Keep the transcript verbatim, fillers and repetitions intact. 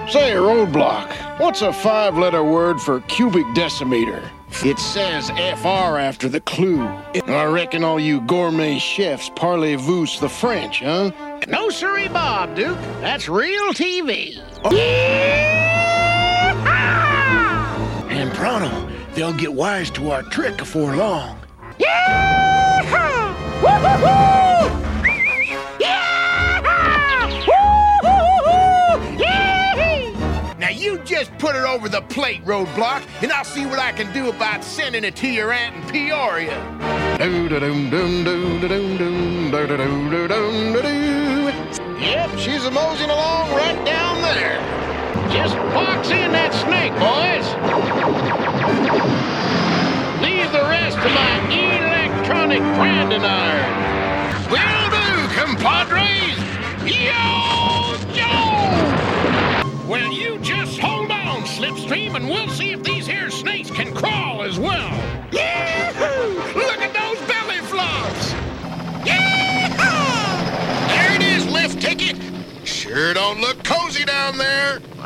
Say, Roadblock, what's a five-letter word for cubic decimeter? It says F R after the clue. I reckon all you gourmet chefs parlez-vous the French, huh? No siree, Bob, Duke. That's real T V. Oh. And pronto, they'll get wise to our trick before long. Yeah! Woo-hoo-hoo! Now you just put it over the plate, Roadblock, and I'll see what I can do about sending it to your aunt in Peoria. Yep, she's a-moseying along right down there. Just box in that snake, boys. Leave the rest to my electronic branding iron. Will do, compadres. Yo, yo! Well, you just hold on, Slipstream, and we'll see if these here snakes can crawl as well. Yahoo! Look at those belly flops! Yahoo! There it is, lift ticket. Sure don't look cozy down there.